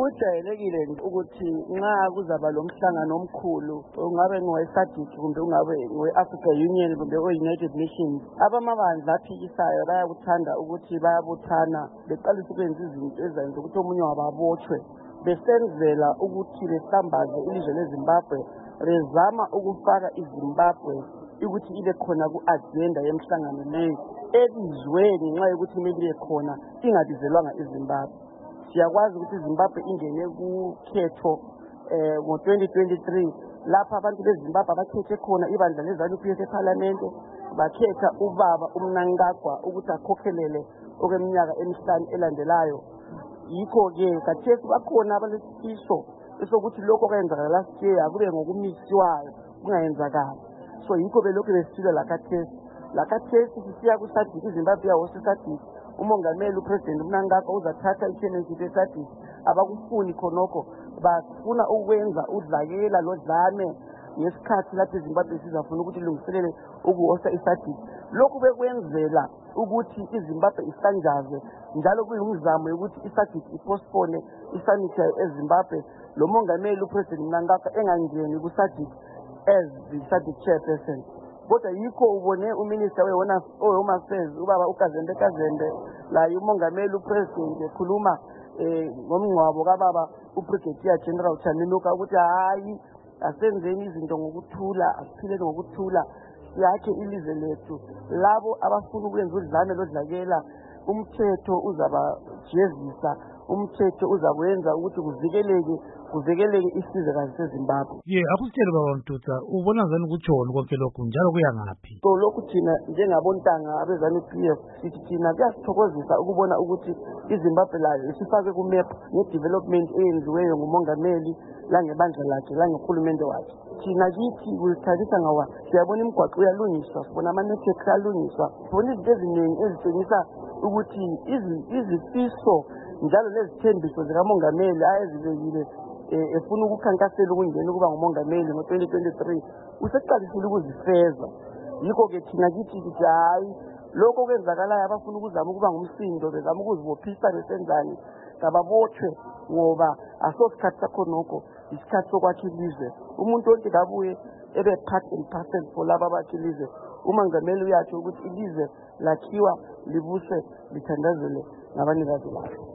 Kujayelekile ukuthi nxa kuzaba lomhlangano omkhulu ungabe ngowe-SADC kumbe ungabe ngowe-Africa Union kumbe o-United Nations, abamabandla aphikisayo bayakuthanda ukuthi bayabuthana beqalise ukwenza izinto ezenza ukuthi omunye wabo abotshwe, besenzela ukuthi behlambaze ilizwe leZimbabwe, bezama ukufaka iZimbabwe ukuthi ibe khona ku-agenda yemhlangano leyo ebizwe ngenxa yokuthi kumele ibe khona ingabizelwanga iZimbabwe. Siyakwazi ukuthi iZimbabwe ingene kukhetho ngo-2023 lapha abantu beZimbabwe abakhethe khona ibandla leZANU-PF eParliament, bakhetha ubaba uMnangagwa ukuthi akhokhelele okweminyaka emihlanu elandelayo. Yikho-ke kathesi bakhona abalesifiso esokuthi lokho kwenzakala last year akube ngokumisiwayo kungayenzakali. So yikho belokhu besifile lakathesi sisiya ku-SADC, iZimbabwe yahosta iSADC. Umongameli uPresident uMnangagwa uzathatha i-chairmanship ye-SADC. Abakufuni khonokho, bafuna ukwenza udlakela lodlame ngesikhathi lapho iZimbabwe sizafuna ukuthi ilungiselele ukuhosta iSADC. Lokhu bekwenzela ukuthi iZimbabwe ihlanjazwe njalo kuyimizamo yokuthi iSADC ipostpone i-summit eZimbabwe, lo mongameli uPresident Mnangagwa engangeni ku-SADC as the SADC chairperson. Kodwa yikho ubone uminister we-Home Affairs ubaba uKazembe Kazembe laye umongameli uPresident ekhuluma ngomngcwabo kababa uBrigadier General Chaminuka ukuthi hayi asenzeni izinto ngokuthula, asiphileni ngokuthula, siyakhe ilizwe lethu. Labo abafuna ukwenza udlame lodlakela, umthetho uzabajezisa, umthetho uzakwenza ukuthi kuvikeleke isizwe seZimbabwe. Akusitshele baba Mtuza, ubona njani ukutshona konke lokhu njalo kuya ngaphi? So lokhu thina njengabontanga abeZANU-PF sithi thina kuyasithokozisa ukubona ukuthi iZimbabwe layo isifake ku-map nge-development eyenziweyo ngumongameli langebandla lakhe langehulumende wakhe. Thina kithi kuzithabisa ngawa siyabona imigwaqo uyalungiswa, sibona ama-networks alungiswa, sibona izinto eziningi ezitshengisa ukuthi izifiso njalo lezithembiso zikamongameli ayezibekile efuna ukukhankasela ukungena ukuba ngumongameli ngo-2023 useqalisile ukuzifeza. Yikho-ke thina kithi sithi hayi, lokho okwenzakalayo abafuna ukuzama ukuba ngumsindo, bezama ukuzibophisa besenzani, kababotshwe ngoba asosikhathi sakhonokho, isikhathi sokwakha ilizwe. Umuntu wonke kabuye ebe part and parcel for laba abakha ilizwe. Umongameli uyatsho ukuthi ilizwe lakhiwa libuse lithandazele ngabanikazi bayo.